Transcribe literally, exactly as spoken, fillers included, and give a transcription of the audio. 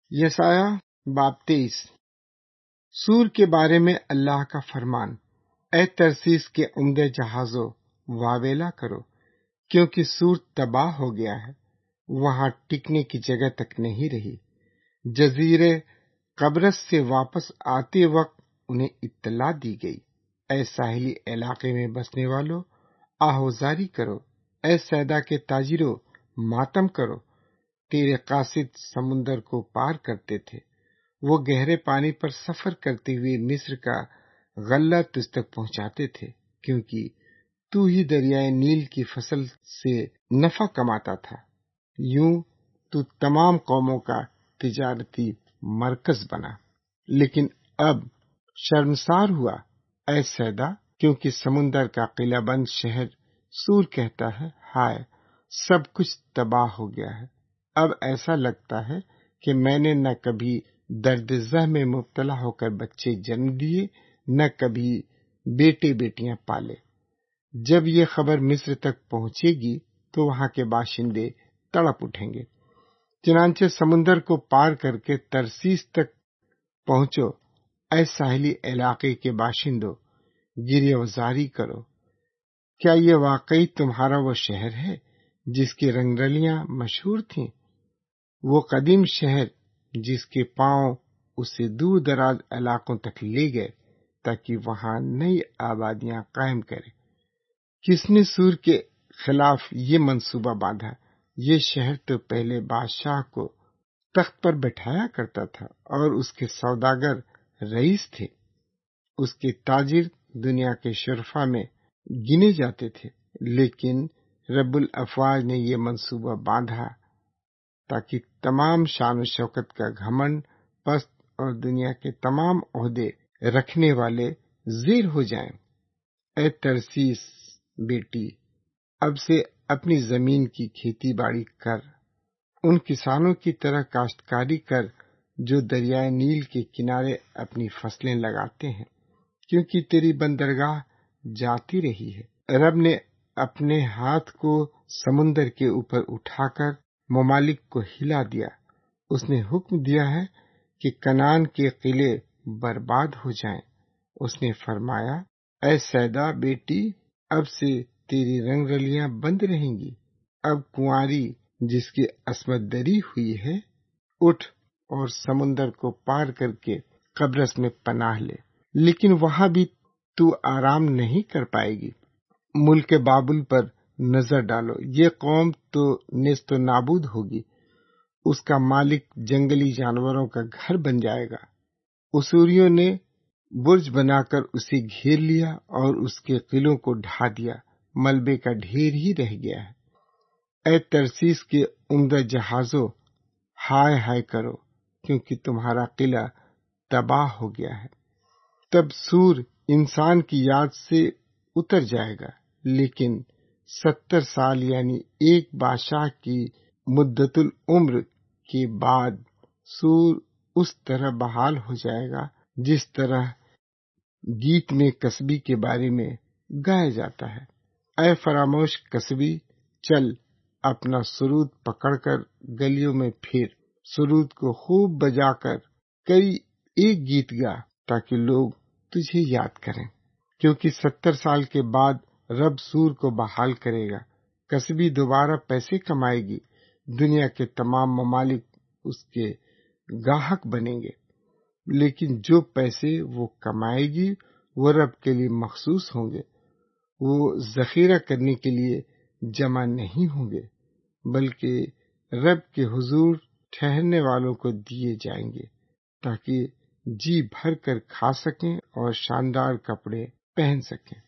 یسایہ باب تیئیس۔ سور کے بارے میں اللہ کا فرمان۔ اے ترسیس کے عمدہ جہازوں، واویلا کرو، کیونکہ سور تباہ ہو گیا ہے، وہاں ٹکنے کی جگہ تک نہیں رہی۔ جزیرے قبرص سے واپس آتے وقت انہیں اطلاع دی گئی۔ اے ساحلی علاقے میں بسنے والوں، آہوزاری کرو۔ اے سیدا کے تاجروں، ماتم کرو۔ تیرے قاصد سمندر کو پار کرتے تھے، وہ گہرے پانی پر سفر کرتے ہوئے مصر کا غلہ تجھ تک پہنچاتے تھے، کیونکہ تو ہی دریائے نیل کی فصل سے نفع کماتا تھا۔ یوں تو تمام قوموں کا تجارتی مرکز بنا۔ لیکن اب شرمسار ہوا اے سیدا، کیونکہ سمندر کا قلعہ بند شہر سور کہتا ہے، ہائے، سب کچھ تباہ ہو گیا ہے۔ اب ایسا لگتا ہے کہ میں نے نہ کبھی درد زہ میں مبتلا ہو کر بچے جنم دیے، نہ کبھی بیٹے بیٹیاں پالے۔ جب یہ خبر مصر تک پہنچے گی تو وہاں کے باشندے تڑپ اٹھیں گے۔ چنانچہ سمندر کو پار کر کے ترسیس تک پہنچو۔ اے ساحلی علاقے کے باشندوں، گریہ وزاری کرو۔ کیا یہ واقعی تمہارا وہ شہر ہے جس کی رنگ رلیاں مشہور تھیں؟ وہ قدیم شہر جس کے پاؤں اسے دور دراز علاقوں تک لے گئے تاکہ وہاں نئی آبادیاں قائم کرے۔ کس نے سور کے خلاف یہ منصوبہ باندھا؟ یہ شہر تو پہلے بادشاہ کو تخت پر بٹھایا کرتا تھا اور اس کے سوداگر رئیس تھے، اس کے تاجر دنیا کے شرفا میں گنے جاتے تھے۔ لیکن رب الافواج نے یہ منصوبہ باندھا تاکہ تمام شان و شوکت کا گھمنڈ پست اور دنیا کے تمام عہدے رکھنے والے زیر ہو جائیں۔ اے ترسیس بیٹی، اب سے اپنی زمین کی کھیتی باڑی کر، ان کسانوں کی طرح کاشتکاری کر جو دریائے نیل کے کنارے اپنی فصلیں لگاتے ہیں، کیونکہ تیری بندرگاہ جاتی رہی ہے۔ رب نے اپنے ہاتھ کو سمندر کے اوپر اٹھا کر ممالک کو ہلا دیا۔ اس نے حکم دیا ہے کہ کنعان کے قلعے برباد ہو جائیں۔ اس نے فرمایا، اے سیدا بیٹی، اب سے تیری رنگ رلیاں بند رہیں گی۔ اب کنواری جس کی عصمت دری ہوئی ہے، اٹھ اور سمندر کو پار کر کے قبرص میں پناہ لے۔ لیکن وہاں بھی تو آرام نہیں کر پائے گی۔ ملک بابل پر نظر ڈالو، یہ قوم تو نیست و نابود ہوگی، اس کا مالک جنگلی جانوروں کا گھر بن جائے گا۔ اسوریوں نے برج بنا کر اسے گھیر لیا اور اس کے قلعوں کو ڈھا دیا، ملبے کا ڈھیر ہی رہ گیا ہے۔ اے ترسیس کے عمدہ جہازوں، ہائے ہائے کرو، کیونکہ تمہارا قلعہ تباہ ہو گیا ہے۔ تب سور انسان کی یاد سے اتر جائے گا، لیکن ستر سال یعنی ایک بادشاہ کی مدت العمر کے بعد سور اس طرح بحال ہو جائے گا جس طرح گیت میں کسبی کے بارے میں گایا جاتا ہے۔ اے فراموش کسبی، چل اپنا سرود پکڑ کر گلیوں میں پھر، سرود کو خوب بجا کر کئی ایک گیت گا تاکہ لوگ تجھے یاد کریں، کیونکہ ستر سال کے بعد رب سور کو بحال کرے گا۔ کسبی دوبارہ پیسے کمائے گی، دنیا کے تمام ممالک اس کے گاہک بنیں گے، لیکن جو پیسے وہ کمائے گی وہ رب کے لیے مخصوص ہوں گے، وہ ذخیرہ کرنے کے لیے جمع نہیں ہوں گے، بلکہ رب کے حضور ٹھہرنے والوں کو دیے جائیں گے تاکہ جی بھر کر کھا سکیں اور شاندار کپڑے پہن سکیں۔